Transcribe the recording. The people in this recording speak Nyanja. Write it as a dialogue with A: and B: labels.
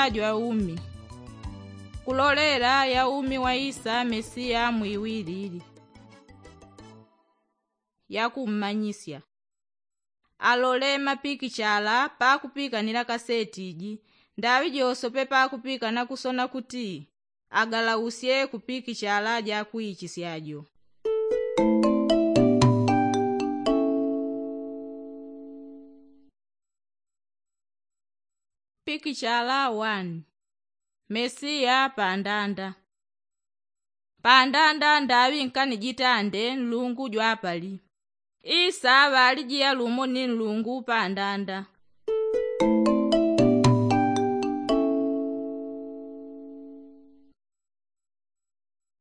A: Isa jwa umi. Kulolela ya umi wa Isa Mesiya mwiwilili. Ya kummanyisya. Alole mapikichala pa kupikanila kasetiji, ndawi josope pa kupika na kusona kuti agalawusye kupikichala ja kuichisyajo. Pikichala 1. Mesiya pandanda. Pandanda ndawi nkani jitande nlungu jwapali. Isa walijiya lumo ni nlungu pandanda.